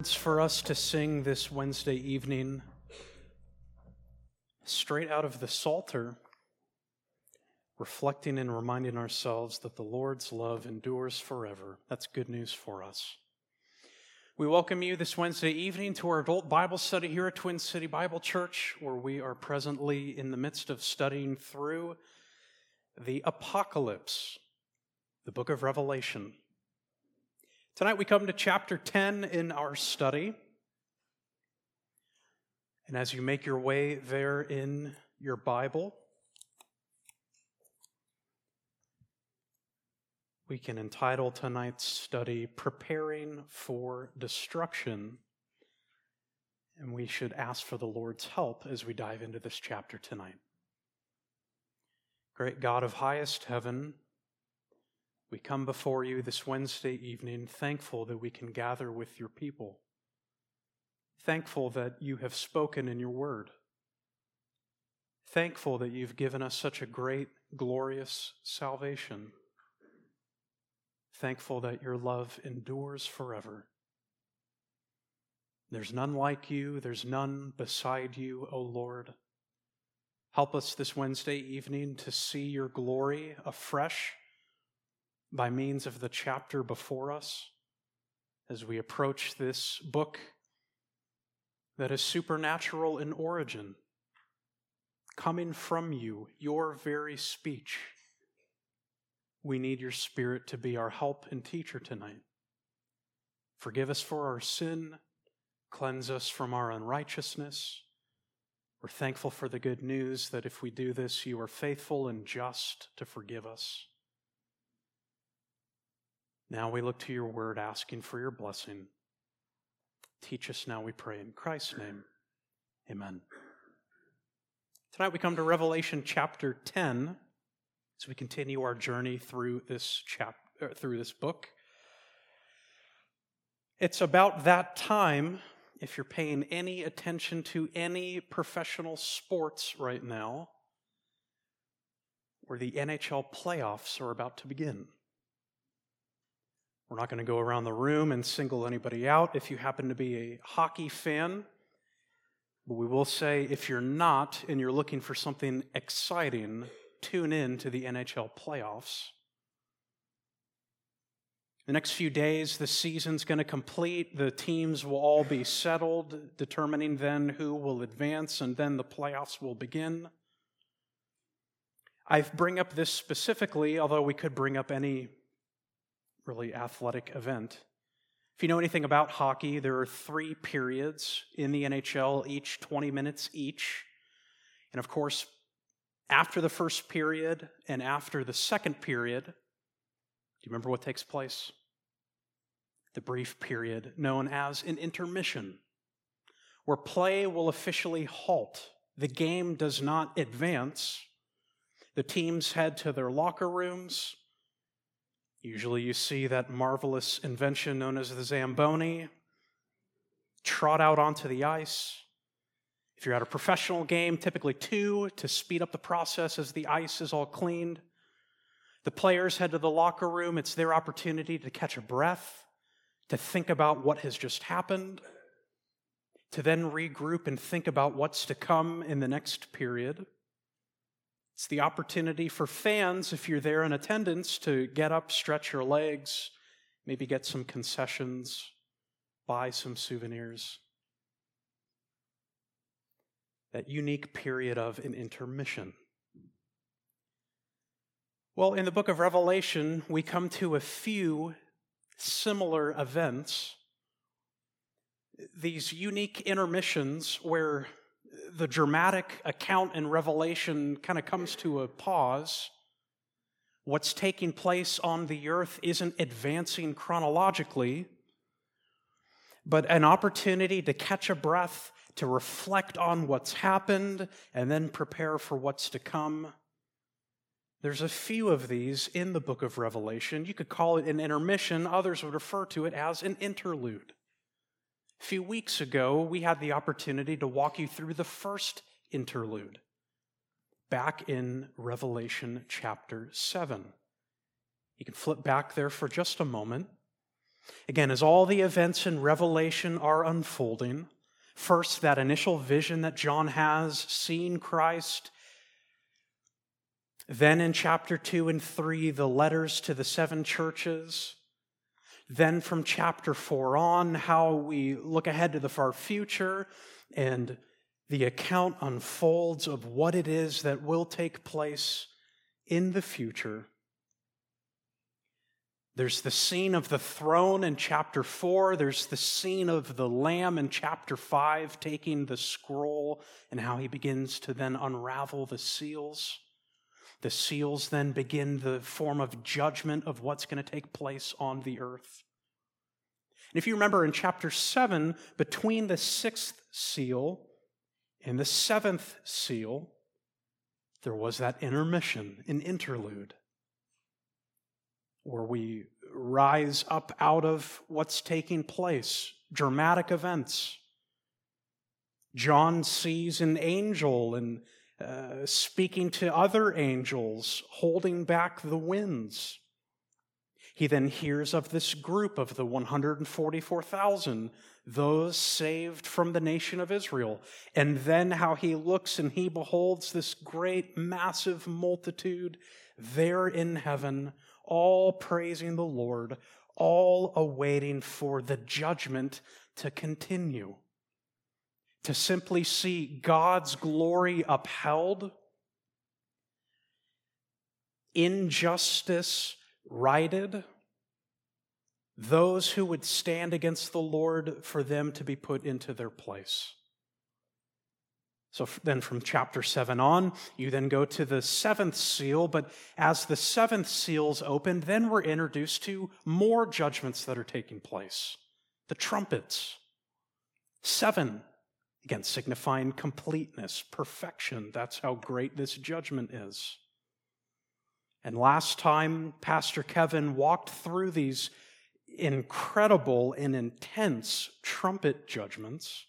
It's for us to sing this Wednesday evening straight out of the Psalter, reflecting and reminding ourselves that the Lord's love endures forever. That's good news for us. We welcome you this Wednesday evening to our adult Bible study here at Twin City Bible Church, where we are presently in the midst of studying through the Apocalypse, the book of Revelation. Tonight we come to chapter 10 in our study. And as you make your way there in your Bible, we can entitle tonight's study, Preparing for Destruction. And we should ask for the Lord's help as we dive into this chapter tonight. Great God of highest heaven, we come before you this Wednesday evening, thankful that we can gather with your people. Thankful that you have spoken in your word. Thankful that you've given us such a great, glorious salvation. Thankful that your love endures forever. There's none like you. There's none beside you, O Lord. Help us this Wednesday evening to see your glory afresh by means of the chapter before us as we approach this book that is supernatural in origin, coming from you, your very speech. We need your Spirit to be our help and teacher tonight. Forgive us for our sin, cleanse us from our unrighteousness. We're thankful for the good news that if we do this, you are faithful and just to forgive us. Now we look to your word, asking for your blessing. Teach us now, we pray, in Christ's name. Amen. Tonight we come to Revelation chapter 10 as we continue our journey through this book. It's about that time, if you're paying any attention to any professional sports right now, where the NHL playoffs are about to begin. We're not going to go around the room and single anybody out if you happen to be a hockey fan. But we will say if you're not and you're looking for something exciting, tune in to the NHL playoffs. The next few days, the season's going to complete. The teams will all be settled, determining then who will advance, and then the playoffs will begin. I bring up this specifically, although we could bring up any really athletic event. If you know anything about hockey, there are 3 periods in the NHL, each 20 minutes each. And of course, after the first period and after the second period, do you remember what takes place? The brief period known as an intermission, where play will officially halt. The game does not advance. The teams head to their locker rooms. Usually you see that marvelous invention known as the Zamboni trot out onto the ice. If you're at a professional game, typically 2 to speed up the process as the ice is all cleaned. The players head to the locker room. It's their opportunity to catch a breath, to think about what has just happened, to then regroup and think about what's to come in the next period. It's the opportunity for fans, if you're there in attendance, to get up, stretch your legs, maybe get some concessions, buy some souvenirs. That unique period of an intermission. Well, in the book of Revelation, we come to a few similar events. These unique intermissions where the dramatic account in Revelation kind of comes to a pause. What's taking place on the earth isn't advancing chronologically, but an opportunity to catch a breath, to reflect on what's happened, and then prepare for what's to come. There's a few of these in the book of Revelation. You could call it an intermission. Others would refer to it as an interlude. A few weeks ago, we had the opportunity to walk you through the first interlude, back in Revelation chapter 7. You can flip back there for just a moment. Again, as all the events in Revelation are unfolding, first, that initial vision that John has, seeing Christ. Then in chapter 2 and 3, the letters to the 7 churches. Then from chapter 4 on, how we look ahead to the far future, and the account unfolds of what it is that will take place in the future. There's the scene of the throne in chapter 4. There's the scene of the Lamb in chapter 5 taking the scroll and how he begins to then unravel the seals. The seals then begin the form of judgment of what's going to take place on the earth. And if you remember in chapter 7, between the 6th seal and the 7th seal, there was that intermission, an interlude, where we rise up out of what's taking place, dramatic events. John sees an angel and speaking to other angels, holding back the winds. He then hears of this group of the 144,000, those saved from the nation of Israel. And then how he looks and he beholds this great, massive multitude there in heaven, all praising the Lord, all awaiting for the judgment to continue. To simply see God's glory upheld, injustice righted, those who would stand against the Lord, for them to be put into their place. So then from chapter 7 on, you then go to the 7th seal, but as the 7th seal's opened, then we're introduced to more judgments that are taking place. The trumpets. 7, again, signifying completeness, perfection. That's how great this judgment is. And last time, Pastor Kevin walked through these incredible and intense trumpet judgments.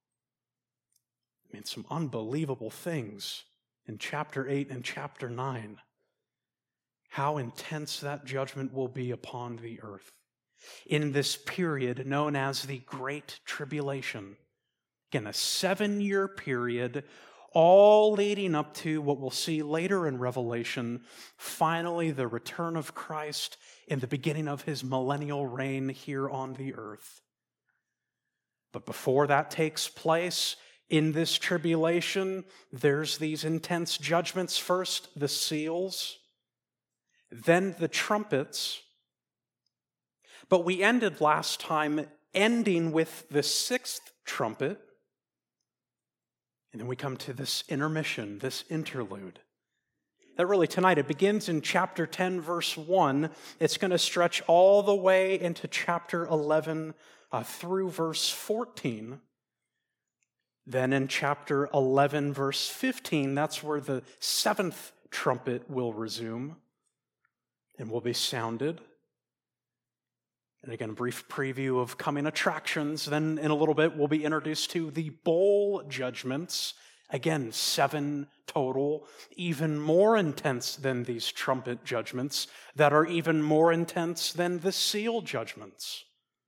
I mean, some unbelievable things in chapter 8 and chapter 9. How intense that judgment will be upon the earth. In this period known as the Great Tribulation. Again, a 7-year period, all leading up to what we'll see later in Revelation, finally the return of Christ and the beginning of his millennial reign here on the earth. But before that takes place, in this tribulation, there's these intense judgments. First, the seals, then the trumpets. But we ended last time ending with the 6th trumpet. And then we come to this intermission, this interlude. That really tonight, it begins in chapter 10, verse 1. It's going to stretch all the way into chapter 11 through verse 14. Then in chapter 11, verse 15, that's where the 7th trumpet will resume and will be sounded. And again, a brief preview of coming attractions. Then in a little bit, we'll be introduced to the bowl judgments. Again, 7 total, even more intense than these trumpet judgments, that are even more intense than the seal judgments.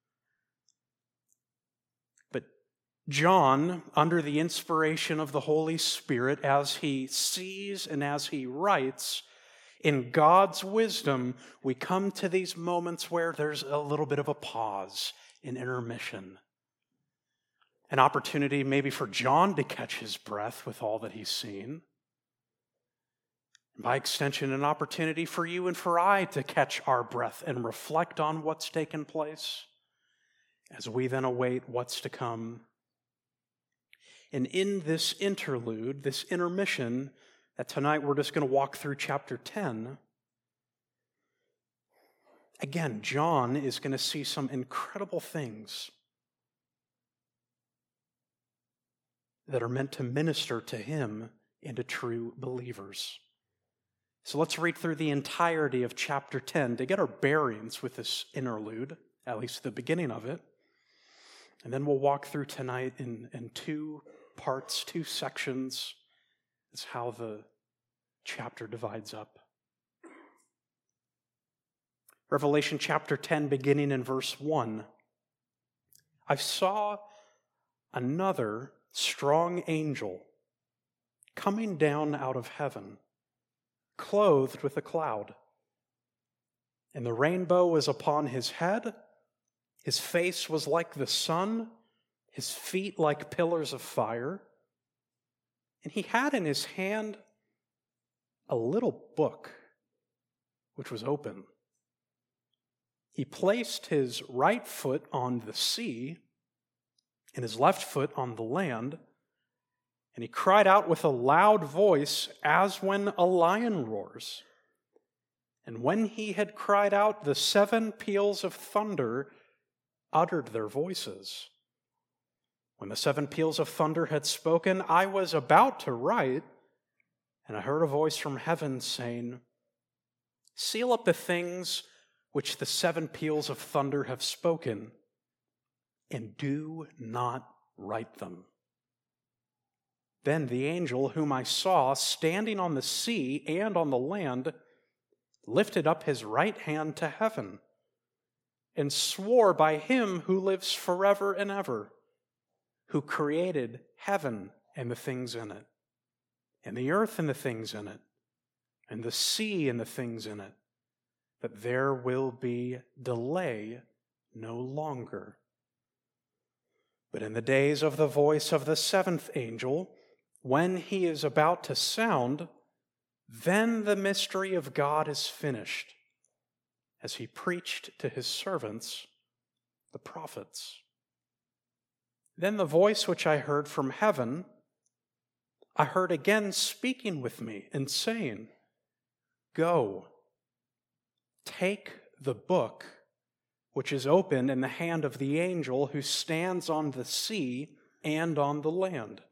But John, under the inspiration of the Holy Spirit, as he sees and as he writes, in God's wisdom, we come to these moments where there's a little bit of a pause, an intermission. An opportunity maybe for John to catch his breath with all that he's seen. By extension, an opportunity for you and for I to catch our breath and reflect on what's taken place as we then await what's to come. And in this interlude, this intermission, that tonight we're just going to walk through chapter 10. Again, John is going to see some incredible things that are meant to minister to him and to true believers. So let's read through the entirety of chapter 10 to get our bearings with this interlude, at least the beginning of it. And then we'll walk through tonight in 2 parts, 2 sections. Is how the chapter divides up. Revelation chapter 10, beginning in verse 1. I saw another strong angel coming down out of heaven, clothed with a cloud. And the rainbow was upon his head. His face was like the sun, his feet like pillars of fire. And he had in his hand a little book, which was open. He placed his right foot on the sea and his left foot on the land, and he cried out with a loud voice as when a lion roars. And when he had cried out, the 7 peals of thunder uttered their voices. When the 7 peals of thunder had spoken, I was about to write, and I heard a voice from heaven saying, "Seal up the things which the 7 peals of thunder have spoken, and do not write them." Then the angel whom I saw standing on the sea and on the land lifted up his right hand to heaven and swore by him who lives forever and ever, who created heaven and the things in it, and the earth and the things in it, and the sea and the things in it, that there will be delay no longer. But in the days of the voice of the 7th angel, when he is about to sound, then the mystery of God is finished, as he preached to his servants, the prophets. Then the voice which I heard from heaven, I heard again speaking with me and saying, "Go, take the book which is open in the hand of the angel who stands on the sea and on the land."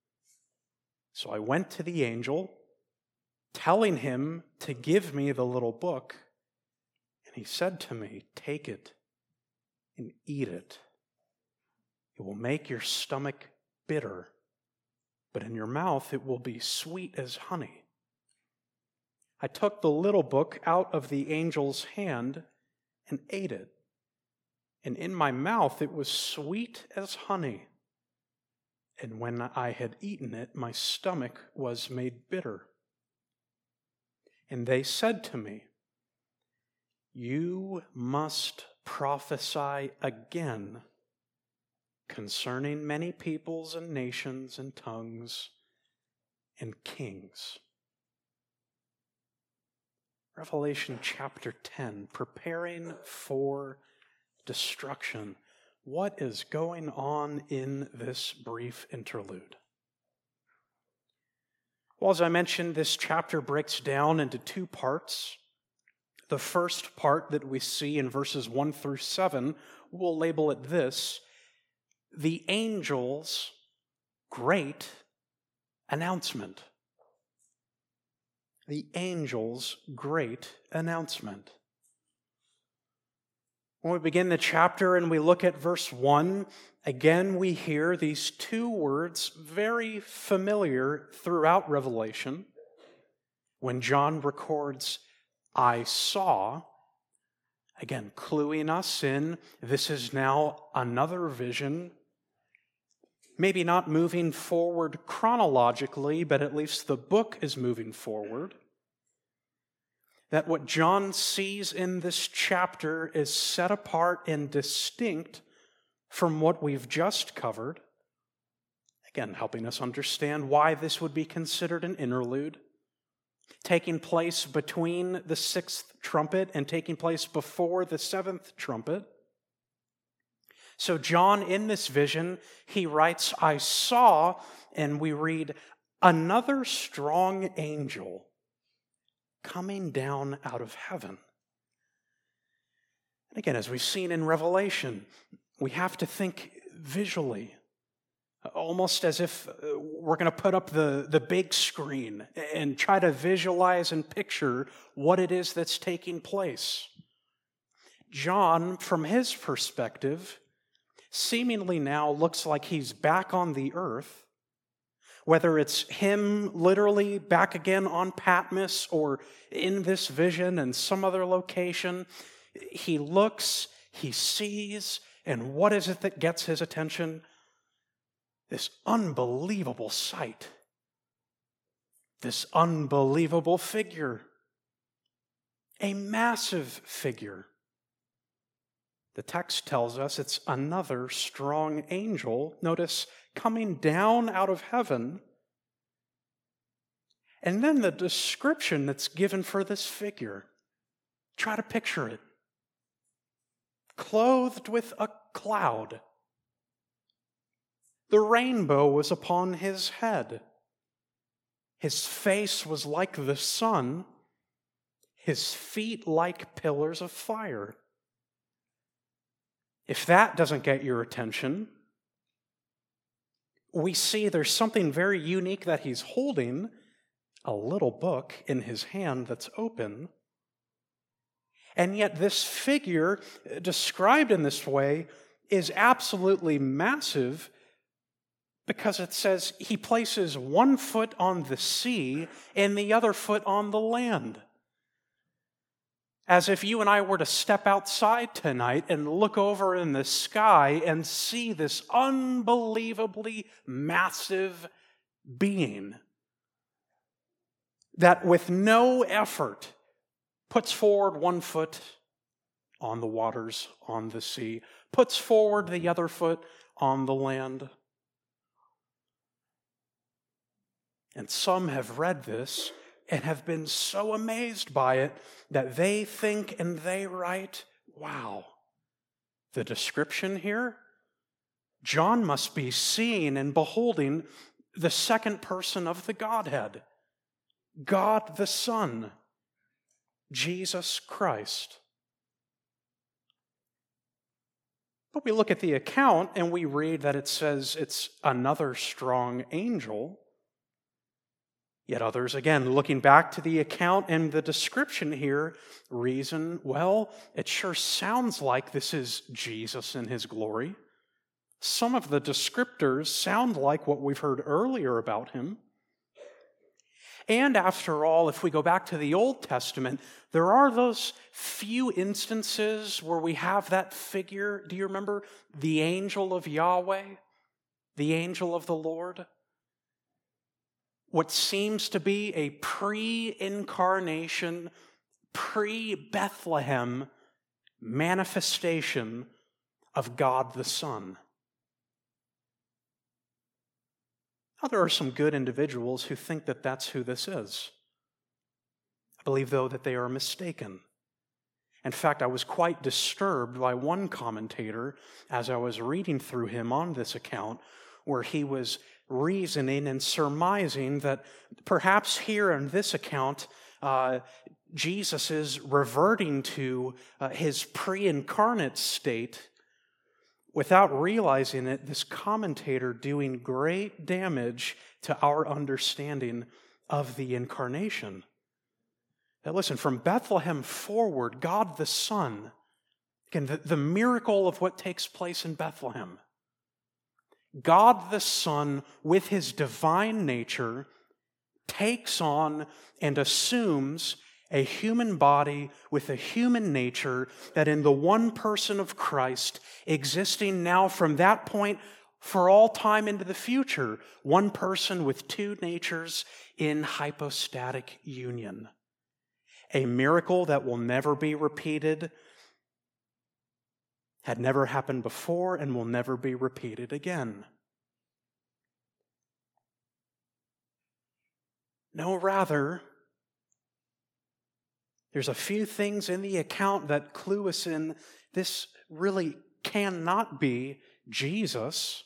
So I went to the angel, telling him to give me the little book, and he said to me, "Take it and eat it. It will make your stomach bitter, but in your mouth it will be sweet as honey." I took the little book out of the angel's hand and ate it, and in my mouth it was sweet as honey. And when I had eaten it, my stomach was made bitter. And they said to me, "You must prophesy again concerning many peoples and nations and tongues and kings." Revelation chapter 10, preparing for destruction. What is going on in this brief interlude? Well, as I mentioned, this chapter breaks down into 2 parts. The first part that we see in verses 1 through 7, we'll label it this: the angel's great announcement. The angel's great announcement. When we begin the chapter and we look at verse 1, again we hear these 2 words very familiar throughout Revelation. When John records, "I saw," again cluing us in, this is now another vision, maybe not moving forward chronologically, but at least the book is moving forward. That what John sees in this chapter is set apart and distinct from what we've just covered. Again, helping us understand why this would be considered an interlude, taking place between the 6th trumpet and taking place before the 7th trumpet. So John, in this vision, he writes, "I saw," and we read, "another strong angel coming down out of heaven." And again, as we've seen in Revelation, we have to think visually, almost as if we're going to put up the big screen and try to visualize and picture what it is that's taking place. John, from his perspective, seemingly now looks like he's back on the earth. Whether it's him literally back again on Patmos or in this vision and some other location, He looks, he sees, and what is it that gets his attention? This unbelievable sight. This unbelievable figure. A massive figure. The text tells us it's another strong angel, notice, coming down out of heaven. And then the description that's given for this figure. Try to picture it. Clothed with a cloud. The rainbow was upon his head. His face was like the sun, his feet like pillars of fire. If that doesn't get your attention, we see there's something very unique that he's holding, a little book in his hand that's open. And yet this figure, described in this way, is absolutely massive because it says he places one foot on the sea and the other foot on the land. As if you and I were to step outside tonight and look over in the sky and see this unbelievably massive being that with no effort puts forward one foot on the waters, on the sea, puts forward the other foot on the land. And some have read this and have been so amazed by it that they think and they write, wow, the description here, John must be seeing and beholding the second person of the Godhead, God the Son, Jesus Christ. But we look at the account and we read that it says it's another strong angel. Yet others, again, looking back to the account and the description here, reason, well, it sure sounds like this is Jesus in his glory. Some of the descriptors sound like what we've heard earlier about him. And after all, if we go back to the Old Testament, there are those few instances where we have that figure. Do you remember the angel of Yahweh, the angel of the Lord? What seems to be a pre-incarnation, pre-Bethlehem manifestation of God the Son. Now, there are some good individuals who think that that's who this is. I believe, though, that they are mistaken. In fact, I was quite disturbed by one commentator as I was reading through him on this account, where he was reasoning and surmising that perhaps here in this account, Jesus is reverting to his pre-incarnate state. Without realizing it, this commentator doing great damage to our understanding of the incarnation. Now listen, from Bethlehem forward, God the Son, again, the miracle of what takes place in Bethlehem, God the Son, with his divine nature, takes on and assumes a human body with a human nature that in the one person of Christ, existing now from that point for all time into the future, one person with two natures in hypostatic union. A miracle that will never be repeated, had never happened before, and will never be repeated again. No, rather, there's a few things in the account that clue us in this really cannot be Jesus.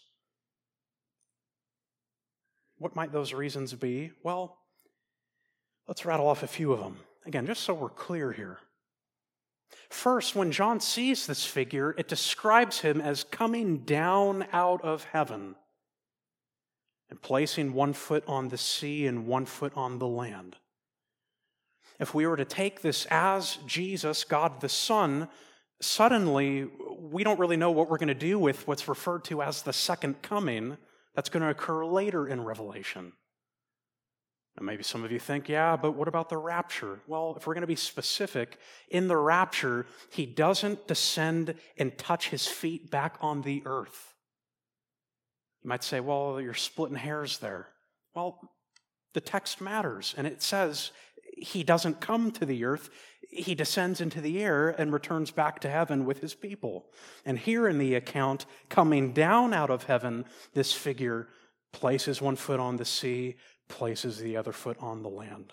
What might those reasons be? Well, let's rattle off a few of them. Again, just so we're clear here. First, when John sees this figure, it describes him as coming down out of heaven and placing one foot on the sea and one foot on the land. If we were to take this as Jesus, God the Son, suddenly we don't really know what we're going to do with what's referred to as the second coming that's going to occur later in Revelation. Now, maybe some of you think, yeah, but what about the rapture? Well, if we're going to be specific, in the rapture, he doesn't descend and touch his feet back on the earth. You might say, well, you're splitting hairs there. Well, the text matters, and it says he doesn't come to the earth. He descends into the air and returns back to heaven with his people. And here in the account, coming down out of heaven, this figure places one foot on the sea, places the other foot on the land.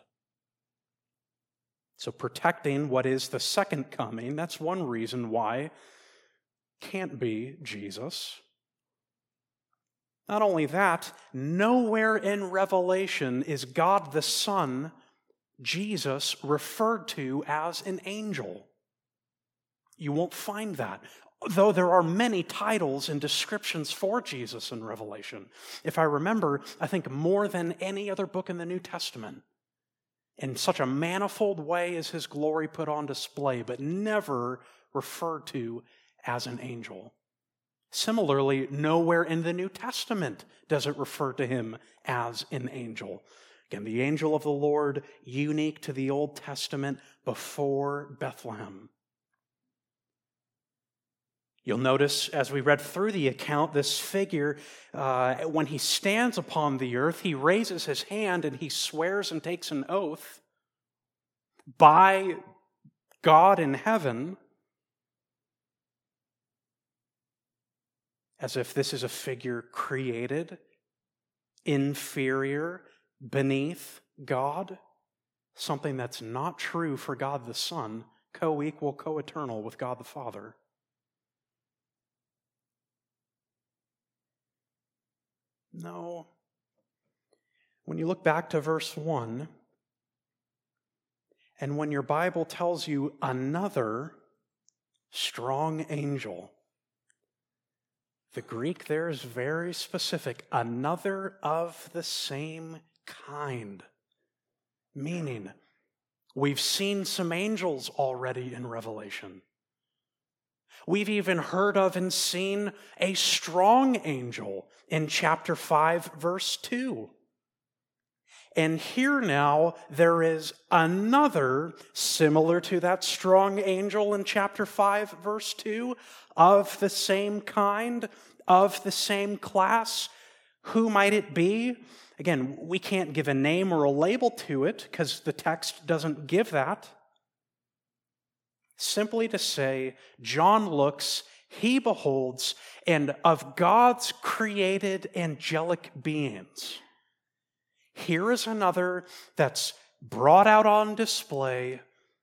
So protecting what is the second coming, that's one reason why can't be Jesus. Not only that, nowhere in Revelation is God the Son, Jesus, referred to as an angel. You won't find that, though there are many titles and descriptions for Jesus in Revelation. If I remember, I think more than any other book in the New Testament. In such a manifold way is his glory put on display, but never referred to as an angel. Similarly, nowhere in the New Testament does it refer to him as an angel. Again, the angel of the Lord, unique to the Old Testament before Bethlehem. You'll notice as we read through the account, this figure, when he stands upon the earth, he raises his hand and he swears and takes an oath by God in heaven, as if this is a figure created, inferior, beneath God, something that's not true for God the Son, co-equal, co-eternal with God the Father. No. When you look back to verse 1, and when your Bible tells you another strong angel, the Greek there is very specific, another of the same kind. Meaning, we've seen some angels already in Revelation. We've even heard of and seen a strong angel in chapter 5, verse 2. And here now, there is another similar to that strong angel in chapter 5, verse 2, of the same kind, of the same class. Who might it be? Again, we can't give a name or a label to it because the text doesn't give that. Simply to say, John looks, he beholds, and of God's created angelic beings, here is another that's brought out on display,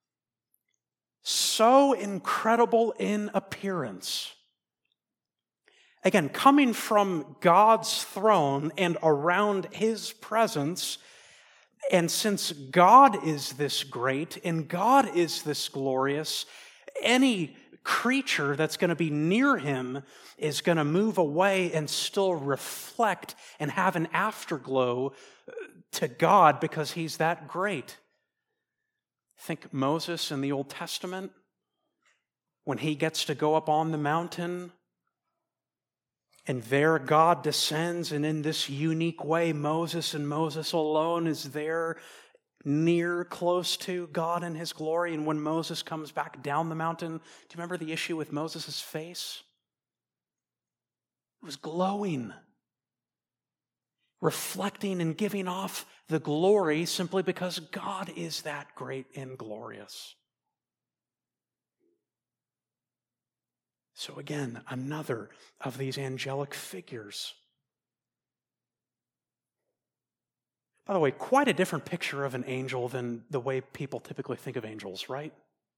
so incredible in appearance. Again, coming from God's throne and around his presence, and since God is this great and God is this glorious, any creature that's going to be near him is going to move away and still reflect and have an afterglow to God because he's that great. Think Moses in the Old Testament, when he gets to go up on the mountain, and there God descends, and in this unique way, Moses and Moses alone is there, near, close to God in his glory. And when Moses comes back down the mountain, do you remember the issue with Moses' face? It was glowing, reflecting and giving off the glory simply because God is that great and glorious. So again, another of these angelic figures. By the way, quite a different picture of an angel than the way people typically think of angels, right?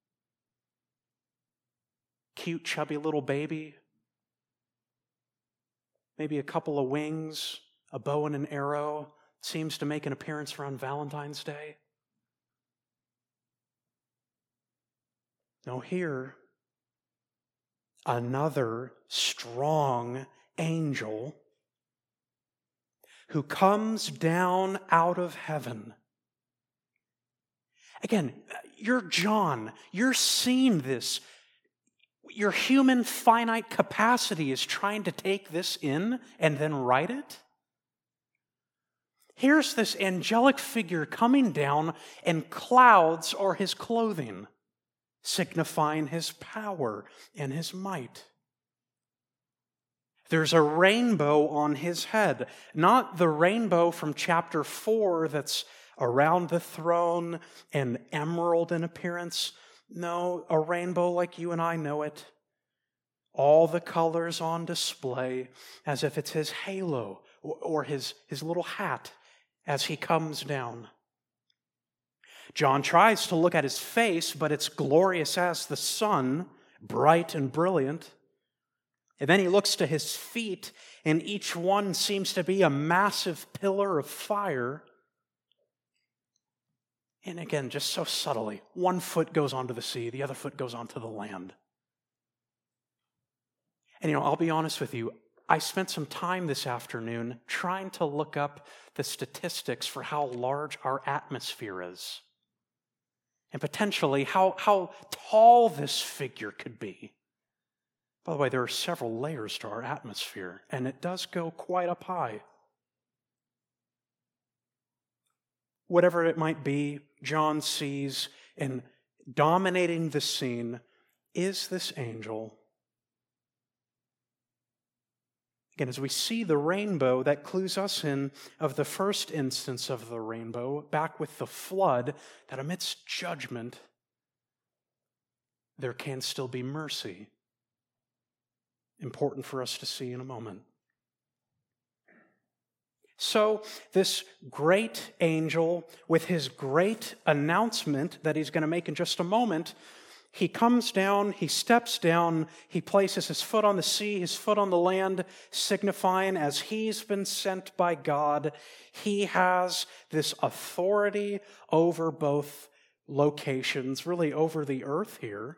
Cute, chubby little baby. Maybe a couple of wings, a bow and an arrow. Seems to make an appearance around Valentine's Day. No, here, another strong angel who comes down out of heaven. Again, you're John. You're seeing this. Your human finite capacity is trying to take this in and then write it. Here's this angelic figure coming down, and clouds are his clothing, signifying his power and his might. There's a rainbow on his head, not the rainbow from chapter 4 that's around the throne and emerald in appearance. No, a rainbow like you and I know it. All the colors on display, as if it's his halo or his little hat as he comes down. John tries to look at his face, but it's glorious as the sun, bright and brilliant. And then he looks to his feet, and each one seems to be a massive pillar of fire. And again, just so subtly, one foot goes onto the sea, the other foot goes onto the land. And I'll be honest with you, I spent some time this afternoon trying to look up the statistics for how large our atmosphere is. And potentially how tall this figure could be. By the way, there are several layers to our atmosphere, and it does go quite up high. Whatever it might be, John sees, and dominating the scene is this angel. Again, as we see the rainbow, that clues us in of the first instance of the rainbow, back with the flood, that amidst judgment, there can still be mercy. Important for us to see in a moment. So, this great angel, with his great announcement that he's going to make in just a moment, he comes down, he steps down, he places his foot on the sea, his foot on the land, signifying as he's been sent by God, he has this authority over both locations, really over the earth here.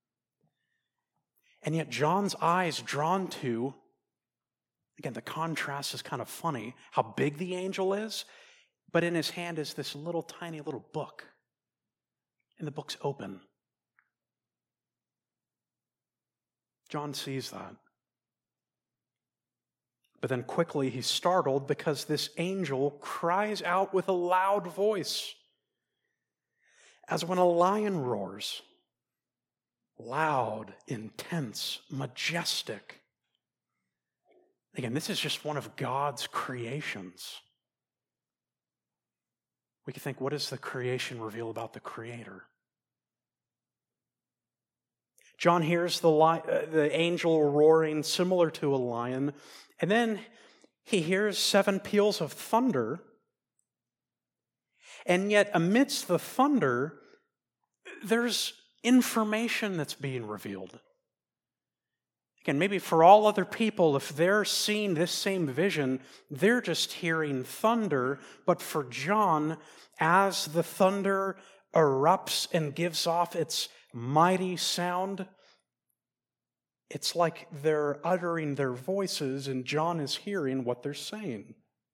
And yet John's eyes drawn to, again, the contrast is kind of funny, how big the angel is, but in his hand is this little tiny little book. And the book's open. John sees that. But then quickly he's startled because this angel cries out with a loud voice, as when a lion roars. Loud, intense, majestic. Again, this is just one of God's creations. We can think, what does the creation reveal about the Creator? John hears the angel roaring similar to a lion, and then he hears 7 peals of thunder, and yet amidst the thunder, there's information that's being revealed. Again, maybe for all other people, if they're seeing this same vision, they're just hearing thunder. But for John, as the thunder erupts and gives off its mighty sound, it's like they're uttering their voices and John is hearing what they're saying.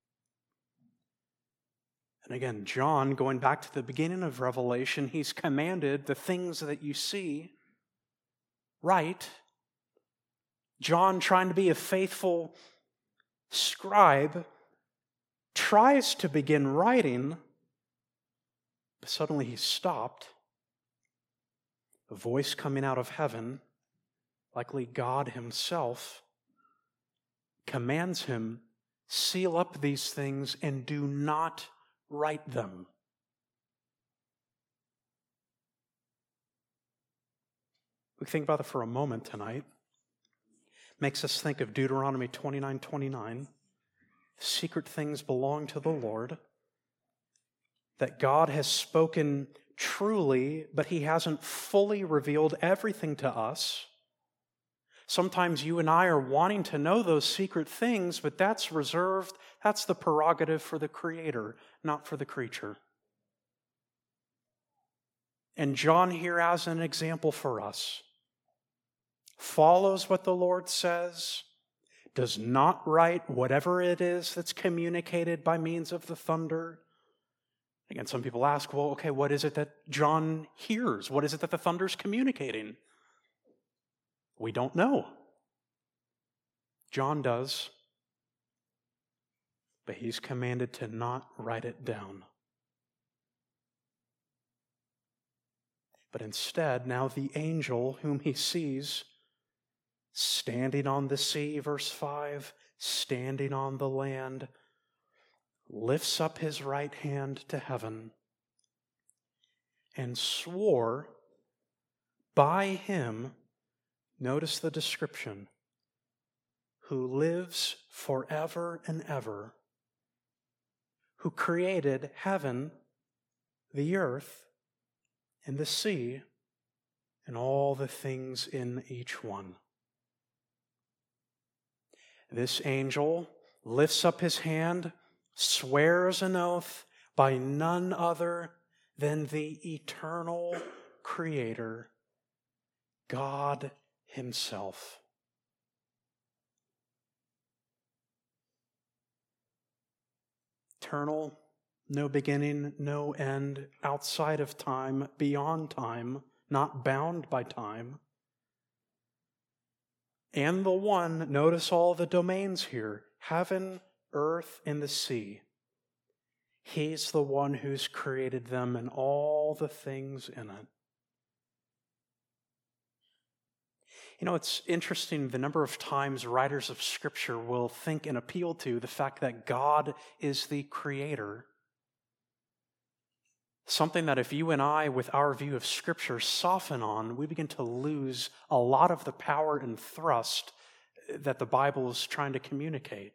And again, John, going back to the beginning of Revelation, he's commanded the things that you see, write. John, trying to be a faithful scribe, tries to begin writing, but suddenly he's stopped. A voice coming out of heaven, likely God himself, commands him, seal up these things and do not write them. We think about it for a moment tonight. Makes us think of Deuteronomy 29:29. Secret things belong to the Lord. That God has spoken truly, but he hasn't fully revealed everything to us. Sometimes you and I are wanting to know those secret things, but that's reserved, that's the prerogative for the Creator, not for the creature. And John here as an example for us, follows what the Lord says, does not write whatever it is that's communicated by means of the thunder. Again, some people ask, well, okay, what is it that John hears? What is it that the thunder's communicating? We don't know. John does. but he's commanded to not write it down. But instead, now the angel whom he sees standing on the sea, verse 5, standing on the land, lifts up his right hand to heaven and swore by him, notice the description, who lives forever and ever, who created heaven, the earth, and the sea, and all the things in each one. This angel lifts up his hand, swears an oath by none other than the eternal Creator, God Himself. Eternal, no beginning, no end, outside of time, beyond time, not bound by time. And the one, notice all the domains here, heaven, earth, and the sea. He's the one who's created them and all the things in it. You know, it's interesting the number of times writers of Scripture will think and appeal to the fact that God is the creator. Something that if you and I, with our view of Scripture, soften on, we begin to lose a lot of the power and thrust that the Bible is trying to communicate.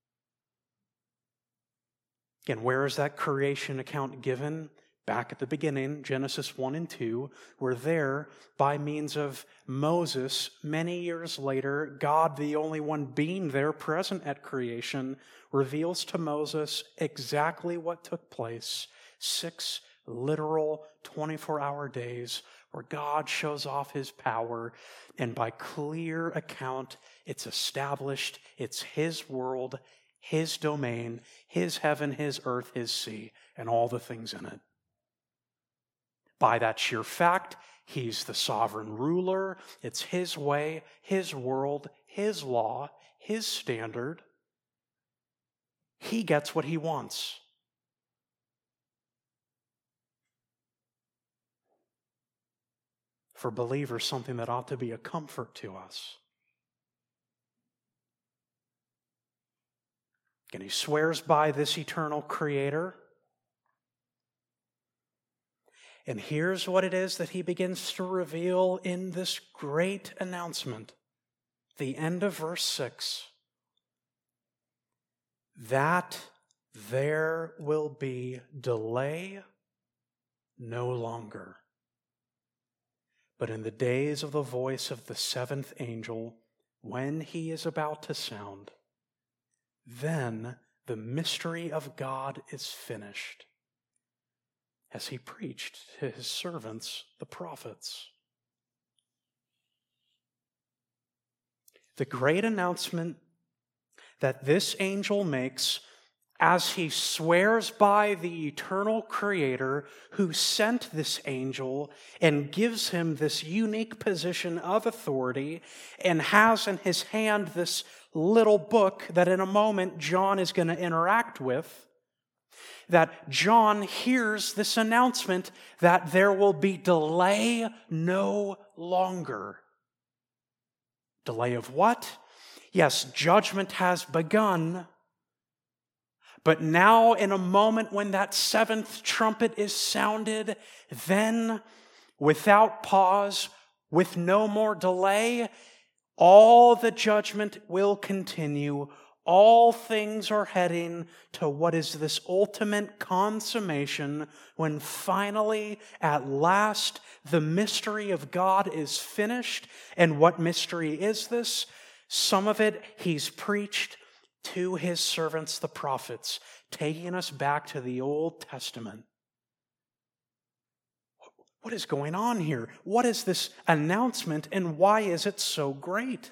Again, where is that creation account given? Back at the beginning, Genesis 1 and 2, we're there by means of Moses. Many years later, God, the only one being there present at creation, reveals to Moses exactly what took place. 6 literal 24-hour days where God shows off His power, and by clear account, it's established, it's His world, His domain, His heaven, His earth, His sea, and all the things in it. By that sheer fact, He's the sovereign ruler. It's His way, His world, His law, His standard. He gets what He wants. For believers, something that ought to be a comfort to us. And he swears by this eternal Creator. And here's what it is that he begins to reveal in this great announcement. The end of verse 6. That there will be delay no longer. But in the days of the voice of the seventh angel, when he is about to sound, then the mystery of God is finished, as he preached to his servants, the prophets. The great announcement that this angel makes as he swears by the eternal Creator who sent this angel and gives him this unique position of authority and has in his hand this little book that in a moment John is going to interact with, that John hears this announcement that there will be delay no longer. Delay of what? Yes, judgment has begun. But now, in a moment when that seventh trumpet is sounded, then, without pause, with no more delay, all the judgment will continue. All things are heading to what is this ultimate consummation when finally, at last, the mystery of God is finished. And what mystery is this? Some of it he's preached to his servants, the prophets, taking us back to the Old Testament. What is going on here? What is this announcement, and why is it so great?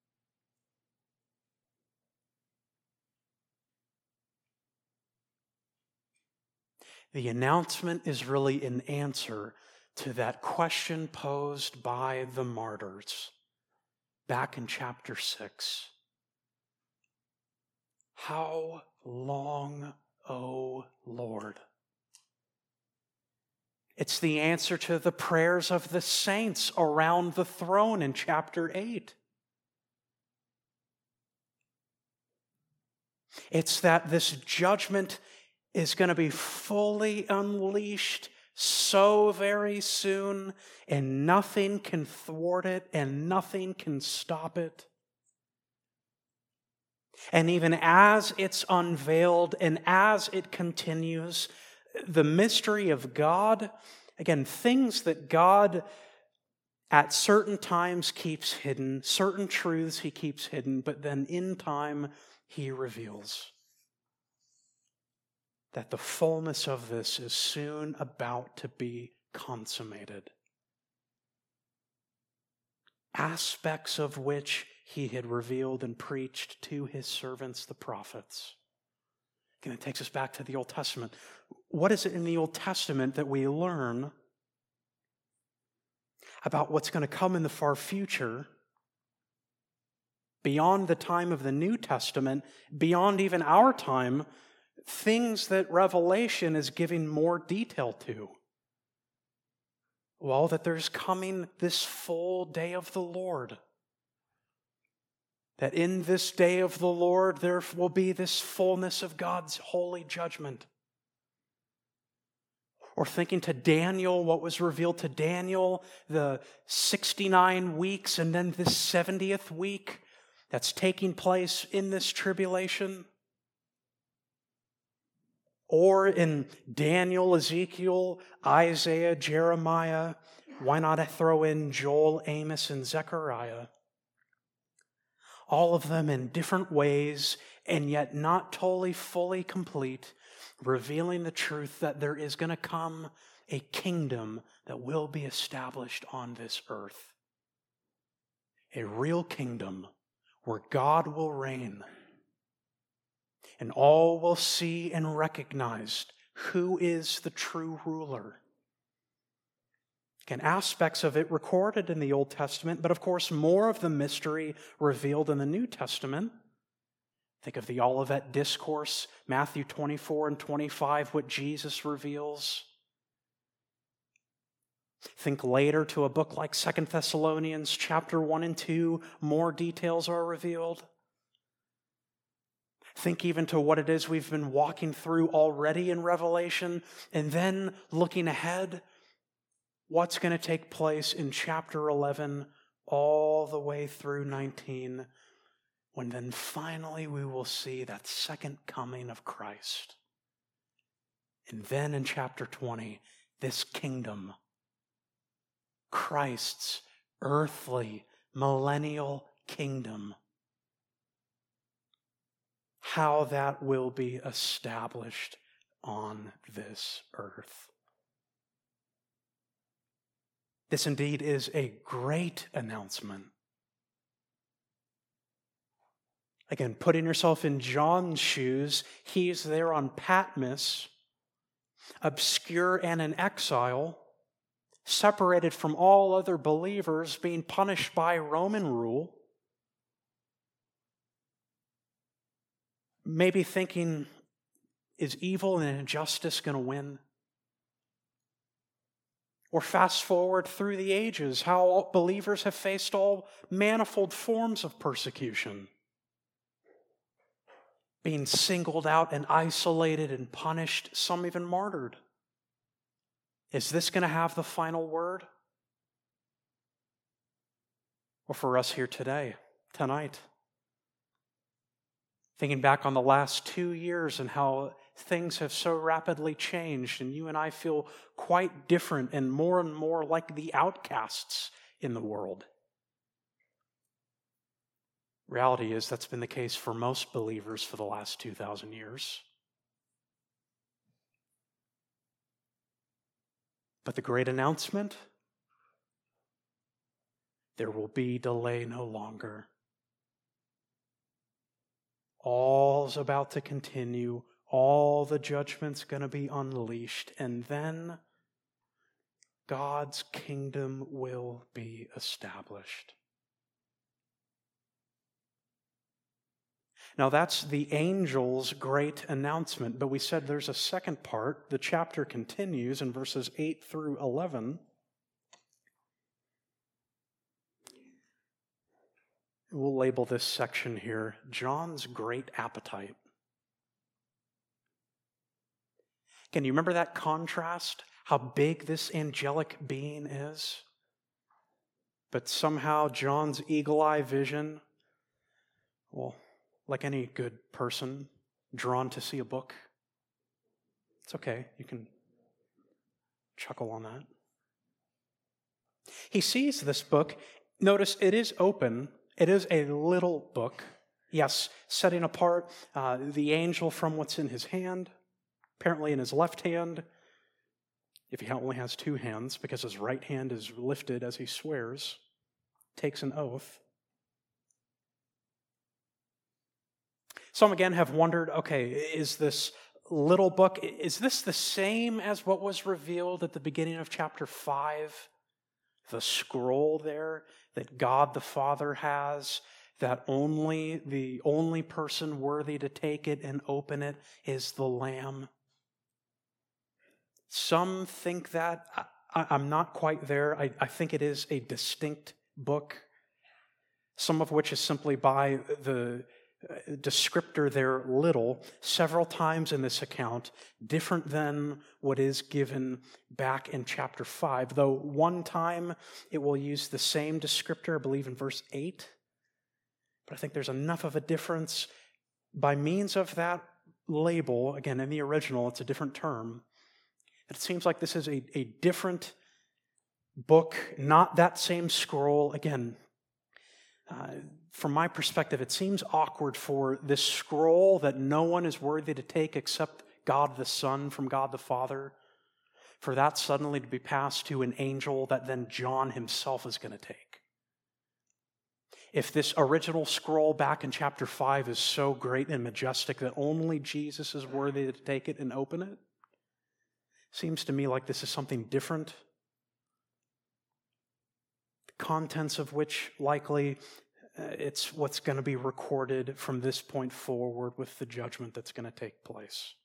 The announcement is really an answer to that question posed by the martyrs back in chapter 6. How long, O Lord. It's the answer to the prayers of the saints around the throne in chapter 8. It's that this judgment is going to be fully unleashed so very soon, and nothing can thwart it, and nothing can stop it. And even as it's unveiled and as it continues, the mystery of God, again, things that God at certain times keeps hidden, certain truths he keeps hidden, but then in time he reveals. That the fullness of this is soon about to be consummated. Aspects of which he had revealed and preached to his servants, the prophets. Again, it takes us back to the Old Testament. What is it in the Old Testament that we learn about what's going to come in the far future, beyond the time of the New Testament, beyond even our time, things that Revelation is giving more detail to? Well, that there's coming this full day of the Lord. That in this day of the Lord, there will be this fullness of God's holy judgment. Or thinking to Daniel, what was revealed to Daniel, the 69 weeks and then this 70th week that's taking place in this tribulation. Or in Daniel, Ezekiel, Isaiah, Jeremiah, why not throw in Joel, Amos, and Zechariah? All of them in different ways, and yet not totally, fully complete, revealing the truth that there is going to come a kingdom that will be established on this earth. A real kingdom where God will reign. And all will see and recognize who is the true ruler. Again, aspects of it recorded in the Old Testament, but of course more of the mystery revealed in the New Testament. Think of the Olivet Discourse, Matthew 24 and 25, what Jesus reveals. Think later to a book like 2 Thessalonians chapter 1 and 2, more details are revealed. Think even to what it is we've been walking through already in Revelation, and then looking ahead, what's going to take place in chapter 11 all the way through 19, when then finally we will see that second coming of Christ. And then in chapter 20, this kingdom, Christ's earthly, millennial kingdom, how that will be established on this earth. This indeed is a great announcement. Again, putting yourself in John's shoes, he's there on Patmos, obscure and in exile, separated from all other believers, being punished by Roman rule. Maybe thinking, is evil and injustice going to win? Or fast forward through the ages, how believers have faced all manifold forms of persecution. Being singled out and isolated and punished, some even martyred. Is this going to have the final word? Or for us here today, tonight? Thinking back on the last 2 years and how things have so rapidly changed, and you and I feel quite different and more like the outcasts in the world. Reality is that's been the case for most believers for the last 2,000 years. But the great announcement, there will be delay no longer. All's about to continue. All the judgment's going to be unleashed. And then God's kingdom will be established. Now that's the angel's great announcement, but we said there's a second part. The chapter continues in verses 8 through 11. We'll label this section here, John's Great Appetite. Can you remember that contrast? How big this angelic being is? But somehow John's eagle-eye vision, well, like any good person drawn to see a book, it's okay. You can chuckle on that. He sees this book. Notice it is open. It is a little book. Yes, setting apart the angel from what's in his hand, apparently in his left hand, if he only has two hands, because his right hand is lifted as he swears, takes an oath. Some again have wondered, okay, is this little book, is this the same as what was revealed at the beginning of chapter 5? The scroll there that God the Father has, that the only person worthy to take it and open it is the Lamb. Some think that. I'm not quite there. I think it is a distinct book, some of which is simply by the descriptor there, little, several times in this account, different than what is given back in chapter 5, though one time it will use the same descriptor, I believe in verse 8, but I think there's enough of a difference. By means of that label, again, in the original, it's a different term, it seems like this is a different book, not that same scroll. Again, from my perspective, it seems awkward for this scroll that no one is worthy to take except God the Son from God the Father, for that suddenly to be passed to an angel that then John himself is going to take. If this original scroll back in chapter 5 is so great and majestic that only Jesus is worthy to take it and open it, seems to me like this is something different, the contents of which likely it's what's going to be recorded from this point forward with the judgment that's going to take place.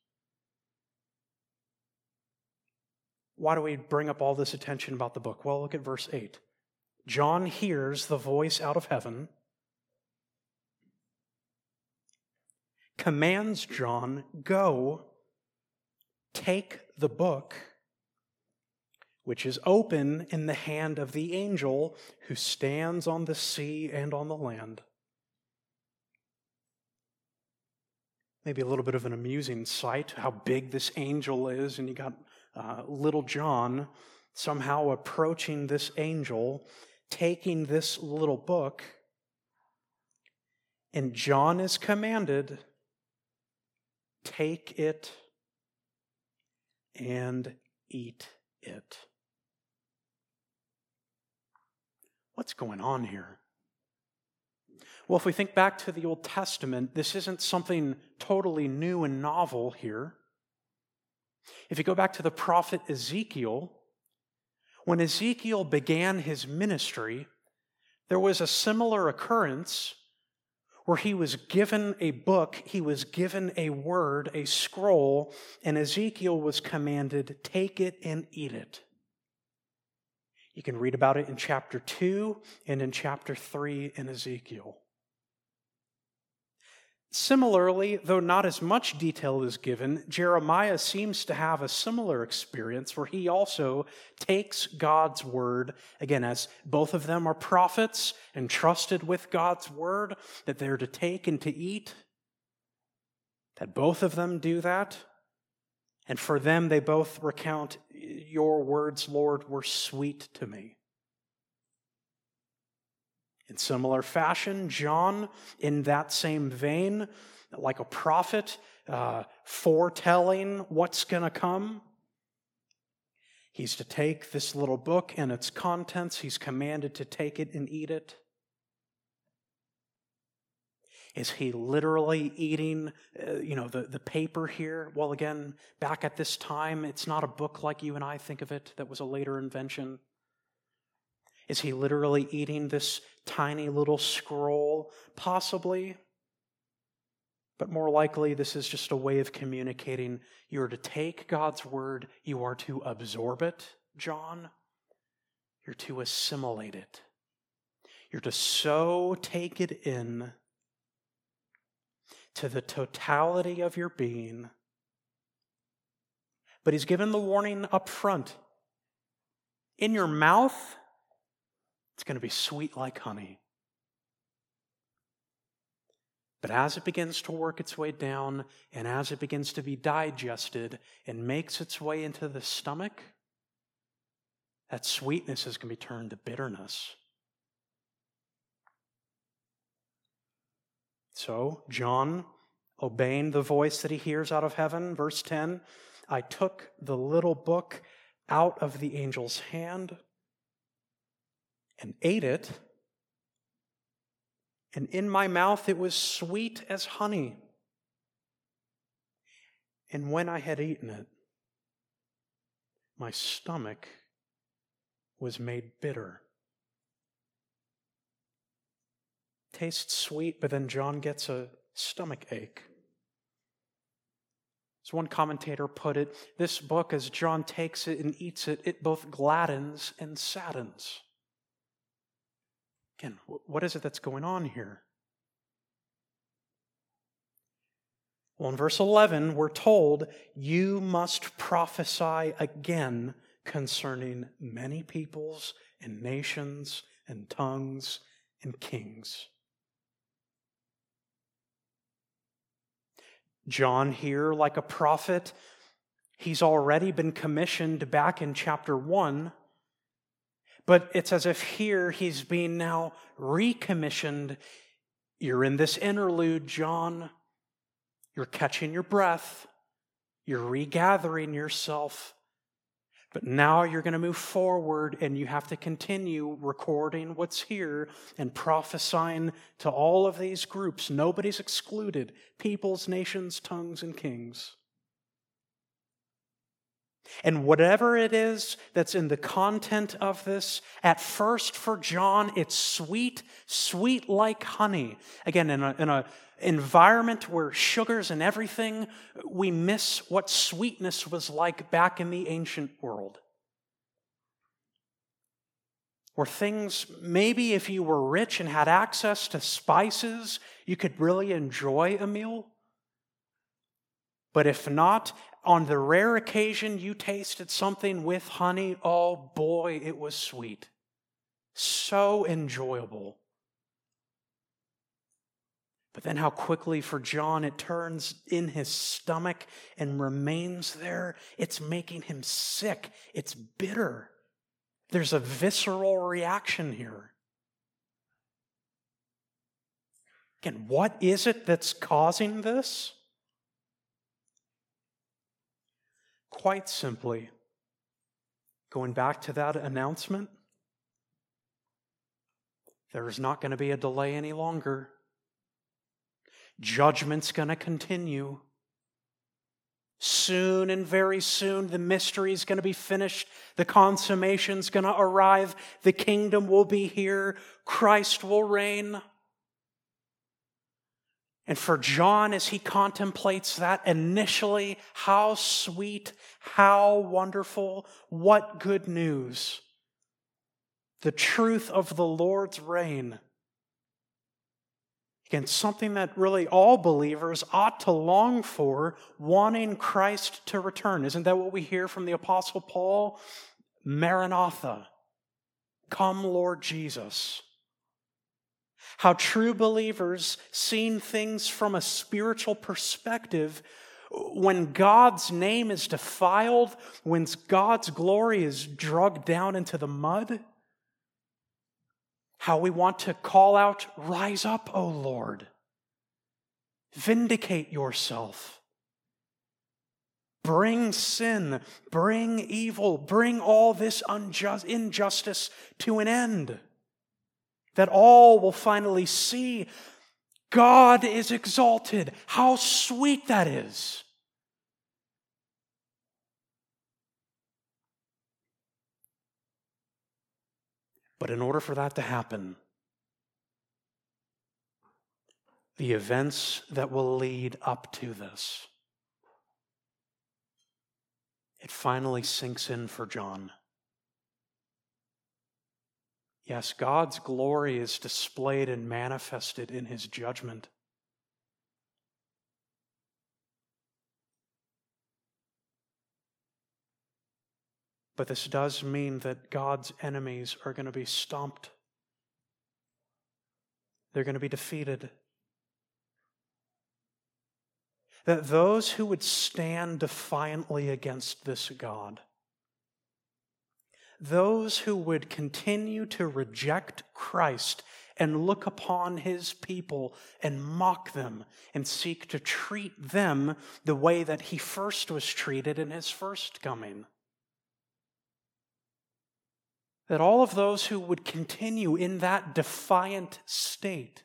Why do we bring up all this attention about the book? Well, look at verse 8. John hears the voice out of heaven, commands John, go, take the book, which is open in the hand of the angel who stands on the sea and on the land. Maybe a little bit of an amusing sight, how big this angel is, and you got little John somehow approaching this angel, taking this little book, and John is commanded, take it and eat it. What's going on here? Well, if we think back to the Old Testament, this isn't something totally new and novel here. If you go back to the prophet Ezekiel, when Ezekiel began his ministry, there was a similar occurrence where he was given a book, he was given a word, a scroll, and Ezekiel was commanded, take it and eat it. You can read about it in chapter 2 and in chapter 3 in Ezekiel. Similarly, though not as much detail is given, Jeremiah seems to have a similar experience where he also takes God's word, again, as both of them are prophets entrusted with God's word that they're to take and to eat, that both of them do that. And for them, they both recount, your words, Lord, were sweet to me. In similar fashion, John, in that same vein, like a prophet, foretelling what's going to come, he's to take this little book and its contents. He's commanded to take it and eat it. Is he literally eating, the paper here? Well, again, back at this time, it's not a book like you and I think of it that was a later invention. Is he literally eating this tiny little scroll? Possibly. But more likely, this is just a way of communicating. You are to take God's word. You are to absorb it, John. You're to assimilate it. You're to so take it in to the totality of your being. But he's given the warning up front. In your mouth, it's going to be sweet like honey. But as it begins to work its way down, and as it begins to be digested and makes its way into the stomach, that sweetness is going to be turned to bitterness. So, John, obeying the voice that he hears out of heaven, verse 10, I took the little book out of the angel's hand and ate it, and in my mouth it was sweet as honey. And when I had eaten it, my stomach was made bitter. Tastes sweet, but then John gets a stomach ache. As one commentator put it, this book, as John takes it and eats it, it both gladdens and saddens. Again, what is it that's going on here? Well, in verse 11, we're told, you must prophesy again concerning many peoples and nations and tongues and kings. John here, like a prophet, he's already been commissioned back in chapter 1, but it's as if here he's being now recommissioned. You're in this interlude, John. You're catching your breath. You're regathering yourself. But now you're going to move forward, and you have to continue recording what's here and prophesying to all of these groups. Nobody's excluded. Peoples, nations, tongues, and kings. And whatever it is that's in the content of this, at first for John, it's sweet, sweet like honey. Again, in a environment where sugar's in everything, we miss what sweetness was like back in the ancient world. Where things, maybe if you were rich and had access to spices, you could really enjoy a meal. But if not, on the rare occasion you tasted something with honey, oh boy, it was sweet. So enjoyable. But then how quickly for John it turns in his stomach and remains there. It's making him sick. It's bitter. There's a visceral reaction here. Again, what is it that's causing this? Quite simply, going back to that announcement, there is not going to be a delay any longer. Judgment's going to continue. Soon and very soon, the mystery is going to be finished. The consummation's going to arrive. The kingdom will be here. Christ will reign. And for John, as he contemplates that initially, how sweet, how wonderful, what good news. The truth of the Lord's reign. Again, something that really all believers ought to long for, wanting Christ to return. Isn't that what we hear from the Apostle Paul? Maranatha, come Lord Jesus. How true believers, seeing things from a spiritual perspective, when God's name is defiled, when God's glory is dragged down into the mud, how we want to call out, rise up, O Lord. Vindicate yourself. Bring sin, bring evil, bring all this injustice to an end. That all will finally see God is exalted. How sweet that is. But in order for that to happen, the events that will lead up to this. It finally sinks in for John. Yes, God's glory is displayed and manifested in his judgment. But this does mean that God's enemies are going to be stomped. They're going to be defeated. That those who would stand defiantly against this God, those who would continue to reject Christ and look upon his people and mock them and seek to treat them the way that he first was treated in his first coming, that all of those who would continue in that defiant state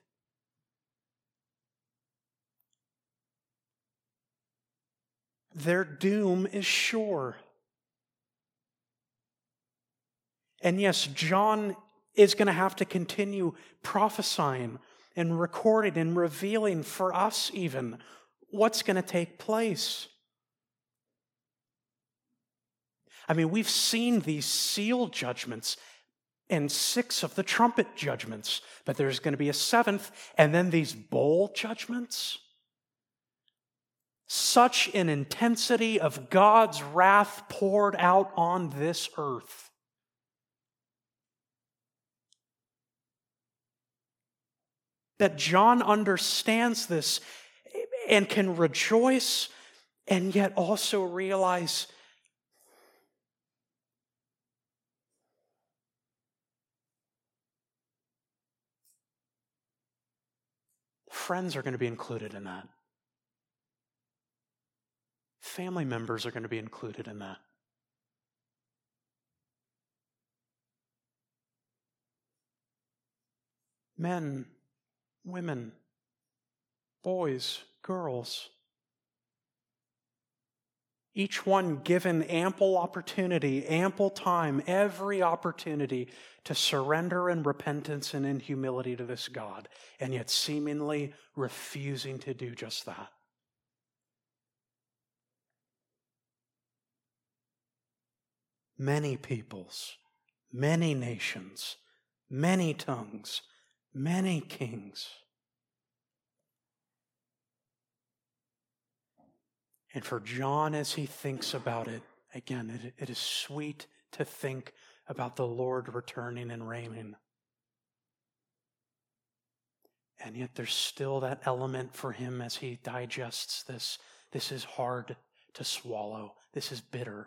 their doom is sure. And yes, John is going to have to continue prophesying and recording and revealing for us even what's going to take place. I mean, we've seen these seal judgments and 6 of the trumpet judgments, but there's going to be a 7th, and then these bowl judgments. Such an intensity of God's wrath poured out on this earth. That John understands this and can rejoice and yet also realize friends are going to be included in that. Family members are going to be included in that. Men, women, boys, girls. Each one given ample opportunity, ample time, every opportunity to surrender in repentance and in humility to this God, and yet seemingly refusing to do just that. Many peoples, many nations, many tongues, many kings. And for John, as he thinks about it, again, it is sweet to think about the Lord returning and reigning. And yet there's still that element for him as he digests this. This is hard to swallow. This is bitter.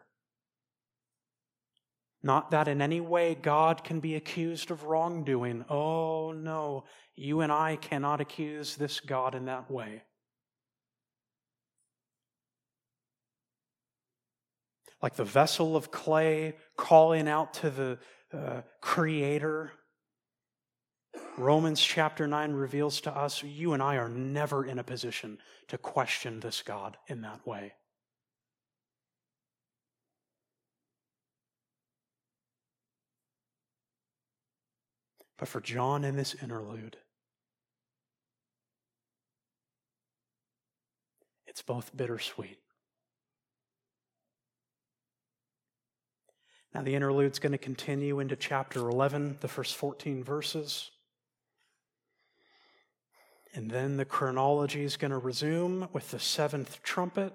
Not that in any way God can be accused of wrongdoing. Oh no, you and I cannot accuse this God in that way. Like the vessel of clay calling out to the Creator. Romans chapter 9 reveals to us, you and I are never in a position to question this God in that way. But for John in this interlude, it's both bittersweet. Now the interlude's going to continue into chapter 11, the first 14 verses. And then the chronology is going to resume with the 7th trumpet.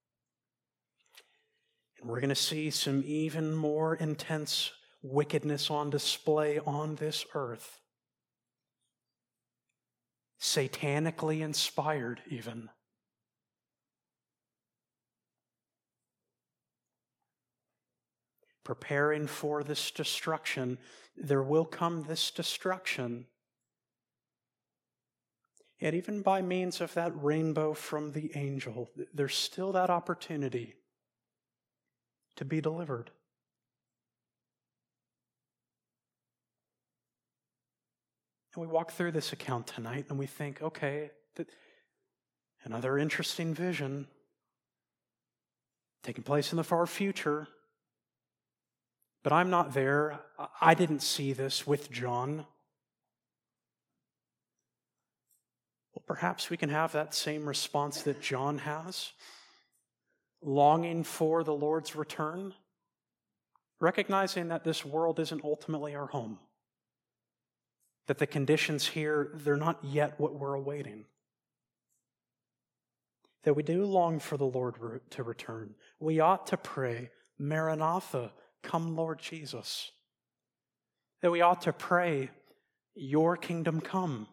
And we're going to see some even more intense wickedness on display on this earth. Satanically inspired even. Preparing for this destruction, there will come this destruction. Yet even by means of that rainbow from the angel, there's still that opportunity to be delivered. And we walk through this account tonight and we think, okay, another interesting vision taking place in the far future. But I'm not there. I didn't see this with John. Well, Well, perhaps we can have that same response that John has, longing for the Lord's return, recognizing that this world isn't ultimately our home, that the conditions here, they're not yet what we're awaiting. That we do long for the Lord to return. We ought to pray, Maranatha, come Lord Jesus. That we ought to pray, your kingdom come.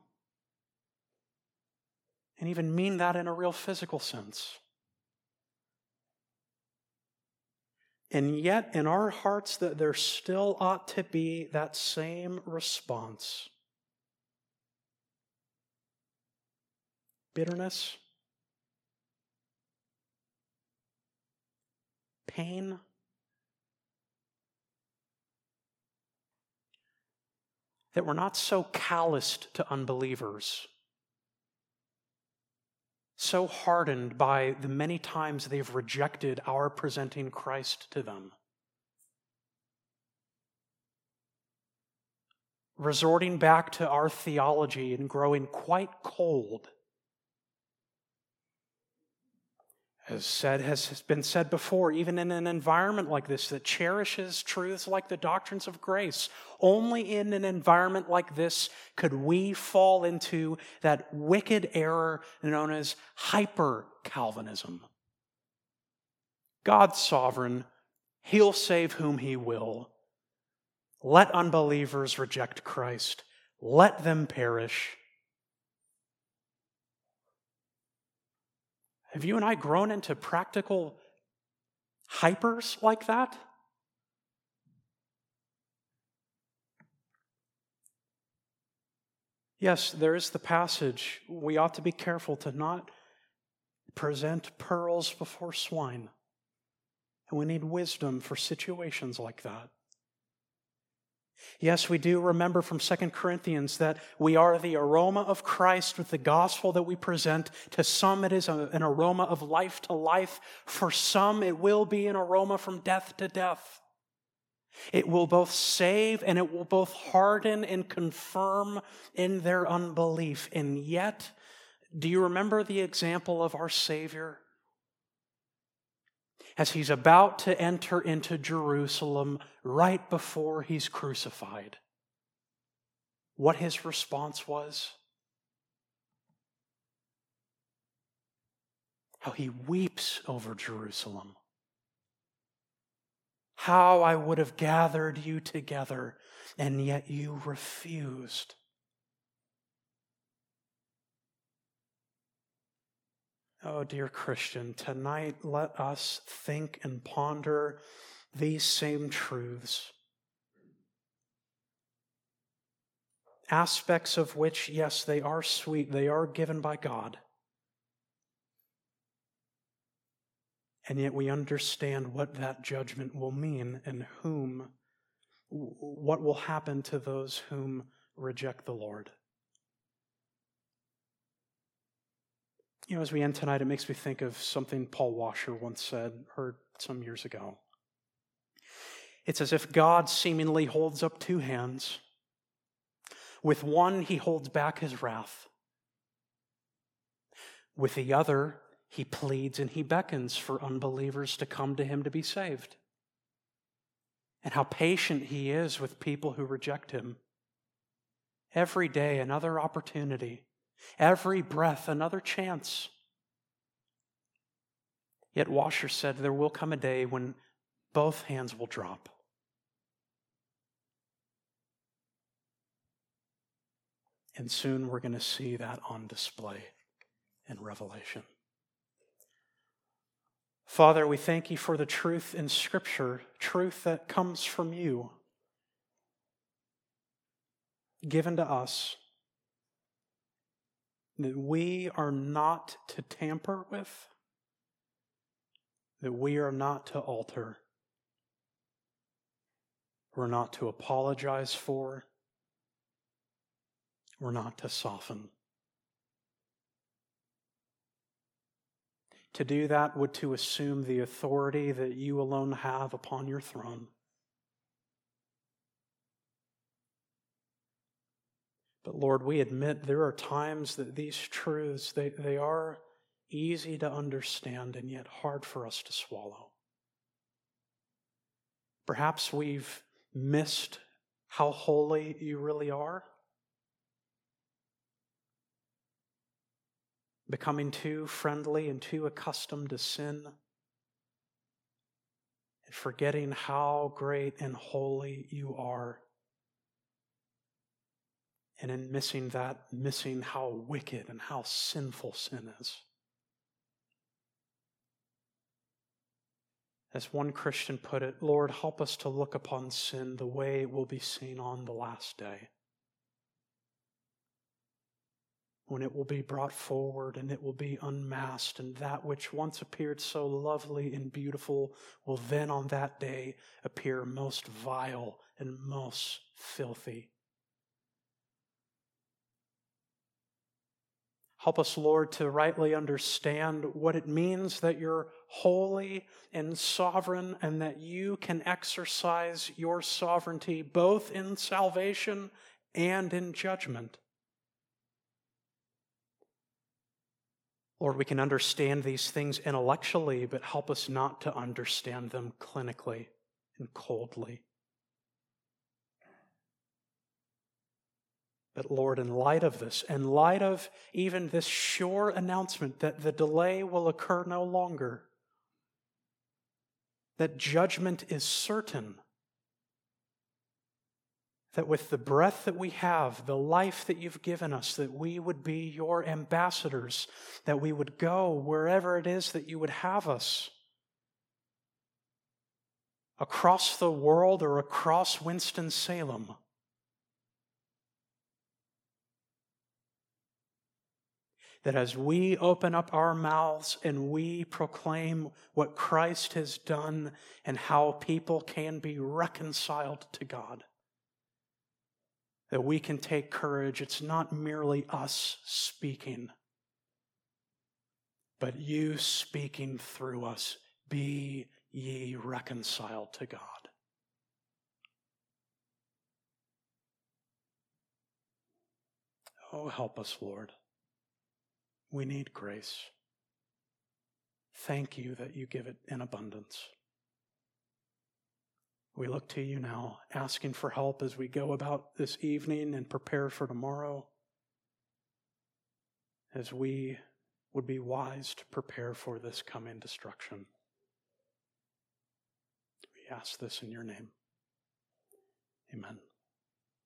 And even mean that in a real physical sense. And yet, in our hearts, that there still ought to be that same response. Bitterness, pain, that we're not so calloused to unbelievers, so hardened by the many times they've rejected our presenting Christ to them, resorting back to our theology and growing quite cold. Has been said before, even in an environment like this that cherishes truths like the doctrines of grace, only in an environment like this could we fall into that wicked error known as hyper-Calvinism. God's sovereign, He'll save whom He will. Let unbelievers reject Christ. Let them perish. Have you and I grown into practical hypers like that? Yes, there is the passage. We ought to be careful to not present pearls before swine. And we need wisdom for situations like that. Yes, we do remember from 2 Corinthians that we are the aroma of Christ with the gospel that we present. To some it is an aroma of life to life. For some it will be an aroma from death to death. It will both save and it will both harden and confirm in their unbelief. And yet, do you remember the example of our Savior? As He's about to enter into Jerusalem right before He's crucified, what His response was? How He weeps over Jerusalem. How I would have gathered you together, and yet you refused. Oh, dear Christian, tonight let us think and ponder these same truths. Aspects of which, yes, they are sweet, they are given by God. And yet we understand what that judgment will mean and what will happen to those whom reject the Lord. You know, as we end tonight, it makes me think of something Paul Washer once said, heard some years ago. It's as if God seemingly holds up two hands. With one, He holds back His wrath. With the other, He pleads and He beckons for unbelievers to come to Him to be saved. And how patient He is with people who reject Him. Every day, another opportunity. Every breath, another chance. Yet Washer said there will come a day when both hands will drop. And soon we're going to see that on display in Revelation. Father, we thank You for the truth in Scripture, truth that comes from You, given to us, that we are not to tamper with, that we are not to alter, we're not to apologize for, we're not to soften. To do that would to assume the authority that You alone have upon Your throne. But Lord, we admit there are times that these truths, they are easy to understand and yet hard for us to swallow. Perhaps we've missed how holy you really are, becoming too friendly and too accustomed to sin, and forgetting how great and holy you are. And in missing that, missing how wicked and how sinful sin is. As one Christian put it, Lord, help us to look upon sin the way it will be seen on the last day, when it will be brought forward and it will be unmasked, and that which once appeared so lovely and beautiful will then on that day appear most vile and most filthy. Help us, Lord, to rightly understand what it means that you're holy and sovereign and that you can exercise your sovereignty both in salvation and in judgment. Lord, we can understand these things intellectually, but help us not to understand them clinically and coldly. But Lord, in light of this, in light of even this sure announcement that the delay will occur no longer, that judgment is certain, that with the breath that we have, the life that you've given us, that we would be your ambassadors, that we would go wherever it is that you would have us, across the world or across Winston-Salem. That as we open up our mouths and we proclaim what Christ has done and how people can be reconciled to God, that we can take courage. It's not merely us speaking, but you speaking through us. Be ye reconciled to God. Oh, help us, Lord. We need grace. Thank you that you give it in abundance. We look to you now, asking for help as we go about this evening and prepare for tomorrow, as we would be wise to prepare for this coming destruction. We ask this in your name. Amen.